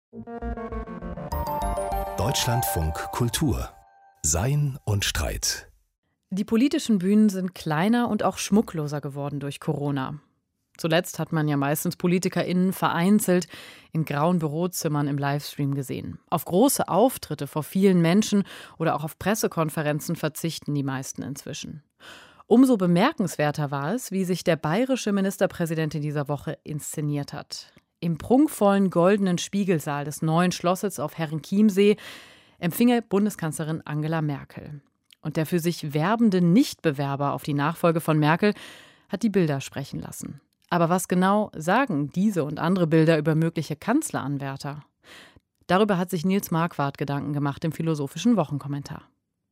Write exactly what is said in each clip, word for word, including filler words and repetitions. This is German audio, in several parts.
Deutschlandfunk Kultur. Sein und Streit. Die politischen Bühnen sind kleiner und auch schmuckloser geworden durch Corona. Zuletzt hat man ja meistens PolitikerInnen vereinzelt in grauen Bürozimmern im Livestream gesehen. Auf große Auftritte vor vielen Menschen oder auch auf Pressekonferenzen verzichten die meisten inzwischen. Umso bemerkenswerter war es, wie sich der bayerische Ministerpräsident in dieser Woche inszeniert hat. Im prunkvollen goldenen Spiegelsaal des Neuen Schlosses auf Herrenchiemsee empfing er Bundeskanzlerin Angela Merkel. Und der für sich werbende Nichtbewerber auf die Nachfolge von Merkel hat die Bilder sprechen lassen. Aber was genau sagen diese und andere Bilder über mögliche Kanzleranwärter? Darüber hat sich Nils Marquardt Gedanken gemacht im Philosophischen Wochenkommentar.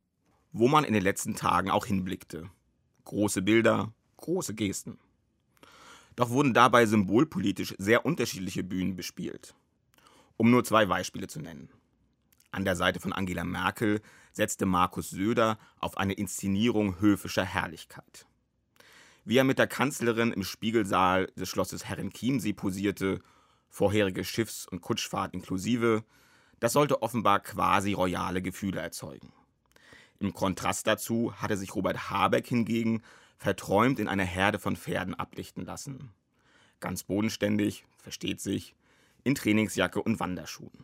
Wo man in den letzten Tagen auch hinblickte. Große Bilder, große Gesten. Doch wurden dabei symbolpolitisch sehr unterschiedliche Bühnen bespielt. Um nur zwei Beispiele zu nennen. An der Seite von Angela Merkel setzte Markus Söder auf eine Inszenierung höfischer Herrlichkeit. Wie er mit der Kanzlerin im Spiegelsaal des Schlosses Herrenchiemsee posierte, vorherige Schiffs- und Kutschfahrt inklusive, das sollte offenbar quasi royale Gefühle erzeugen. Im Kontrast dazu hatte sich Robert Habeck hingegen verträumt in einer Herde von Pferden ablichten lassen. Ganz bodenständig, versteht sich, in Trainingsjacke und Wanderschuhen.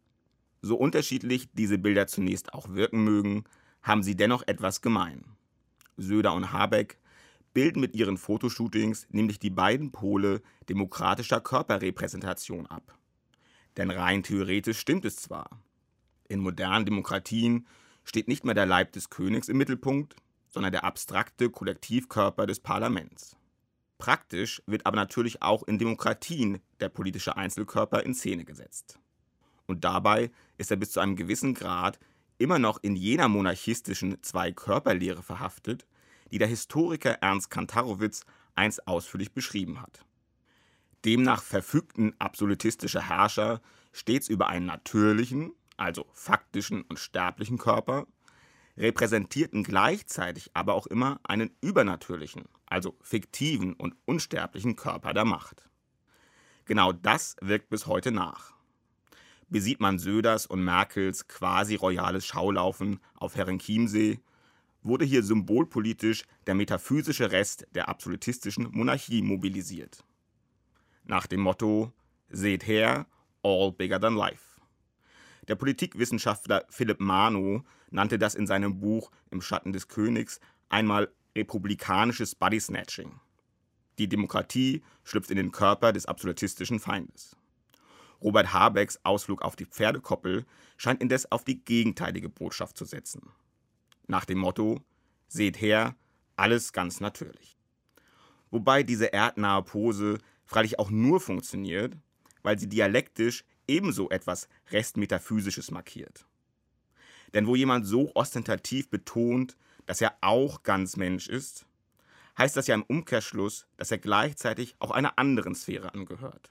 So unterschiedlich diese Bilder zunächst auch wirken mögen, haben sie dennoch etwas gemein. Söder und Habeck bilden mit ihren Fotoshootings nämlich die beiden Pole demokratischer Körperrepräsentation ab. Denn rein theoretisch stimmt es zwar. In modernen Demokratien steht nicht mehr der Leib des Königs im Mittelpunkt, sondern der abstrakte Kollektivkörper des Parlaments. Praktisch wird aber natürlich auch in Demokratien der politische Einzelkörper in Szene gesetzt. Und dabei ist er bis zu einem gewissen Grad immer noch in jener monarchistischen Zwei-Körper-Lehre verhaftet, die der Historiker Ernst Kantarowicz einst ausführlich beschrieben hat. Demnach verfügten absolutistische Herrscher stets über einen natürlichen, also faktischen und sterblichen Körper, repräsentierten gleichzeitig aber auch immer einen übernatürlichen, also fiktiven und unsterblichen Körper der Macht. Genau das wirkt bis heute nach. Besieht man Söders und Merkels quasi royales Schaulaufen auf Herrenchiemsee, wurde hier symbolpolitisch der metaphysische Rest der absolutistischen Monarchie mobilisiert. Nach dem Motto „Seht her, all bigger than life". Der Politikwissenschaftler Philipp Manow nannte das in seinem Buch Im Schatten des Königs einmal republikanisches Bodysnatching. Die Demokratie schlüpft in den Körper des absolutistischen Feindes. Robert Habecks Ausflug auf die Pferdekoppel scheint indes auf die gegenteilige Botschaft zu setzen. Nach dem Motto „Seht her, alles ganz natürlich". Wobei diese erdnahe Pose freilich auch nur funktioniert, weil sie dialektisch ebenso etwas Restmetaphysisches markiert. Denn wo jemand so ostentativ betont, dass er auch ganz Mensch ist, heißt das ja im Umkehrschluss, dass er gleichzeitig auch einer anderen Sphäre angehört.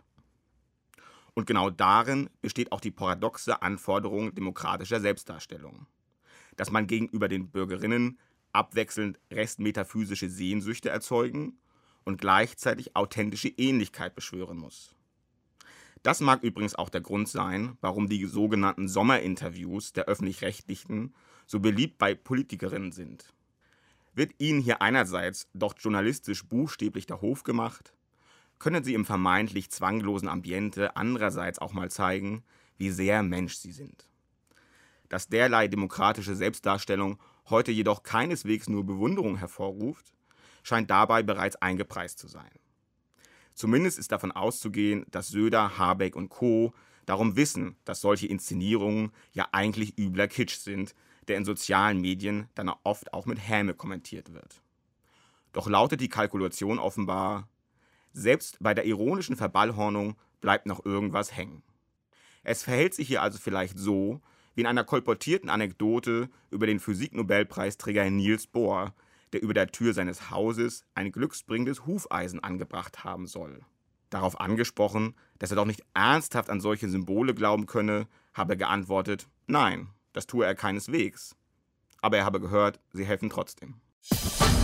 Und genau darin besteht auch die paradoxe Anforderung demokratischer Selbstdarstellung. Dass man gegenüber den Bürgerinnen abwechselnd restmetaphysische Sehnsüchte erzeugen und gleichzeitig authentische Ähnlichkeit beschwören muss. Das mag übrigens auch der Grund sein, warum die sogenannten Sommerinterviews der Öffentlich-Rechtlichen so beliebt bei Politikerinnen sind. Wird ihnen hier einerseits doch journalistisch buchstäblich der Hof gemacht, können sie im vermeintlich zwanglosen Ambiente andererseits auch mal zeigen, wie sehr Mensch sie sind. Dass derlei demokratische Selbstdarstellung heute jedoch keineswegs nur Bewunderung hervorruft, scheint dabei bereits eingepreist zu sein. Zumindest ist davon auszugehen, dass Söder, Habeck und Co. darum wissen, dass solche Inszenierungen ja eigentlich übler Kitsch sind, der in sozialen Medien dann oft auch mit Häme kommentiert wird. Doch lautet die Kalkulation offenbar: Selbst bei der ironischen Verballhornung bleibt noch irgendwas hängen. Es verhält sich hier also vielleicht so, wie in einer kolportierten Anekdote über den Physiknobelpreisträger Niels Bohr, der über der Tür seines Hauses ein glücksbringendes Hufeisen angebracht haben soll. Darauf angesprochen, dass er doch nicht ernsthaft an solche Symbole glauben könne, habe er geantwortet: Nein, das tue er keineswegs. Aber er habe gehört, sie helfen trotzdem.